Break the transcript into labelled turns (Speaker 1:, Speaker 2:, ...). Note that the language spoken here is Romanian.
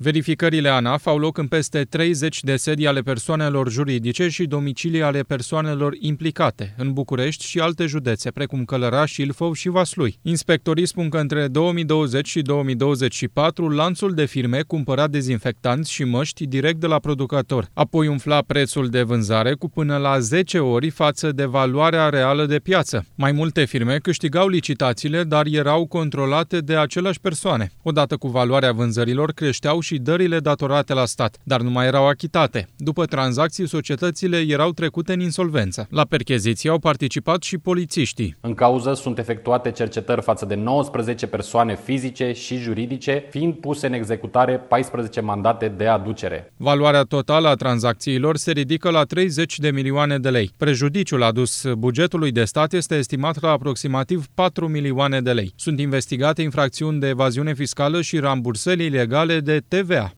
Speaker 1: Verificările ANAF au loc în peste 30 de sedii ale persoanelor juridice și domicilii ale persoanelor implicate, în București și alte județe, precum Călăraș, Ilfov și Vaslui. Inspectorii spun că între 2020 și 2024, lanțul de firme cumpăra dezinfectanți și măști direct de la producător, apoi umfla prețul de vânzare cu până la 10 ori față de valoarea reală de piață. Mai multe firme câștigau licitațiile, dar erau controlate de aceleași persoane. Odată cu valoarea vânzărilor, creșteau și dările datorate la stat, dar nu mai erau achitate. După tranzacții, societățile erau trecute în insolvență. La percheziții au participat și polițiștii.
Speaker 2: În cauză sunt efectuate cercetări față de 19 persoane fizice și juridice, fiind puse în executare 14 mandate de aducere.
Speaker 1: Valoarea totală a tranzacțiilor se ridică la 30 de milioane de lei. Prejudiciul adus bugetului de stat este estimat la aproximativ 4 milioane de lei. Sunt investigate infracțiuni de evaziune fiscală și rambursări ilegale de TVA.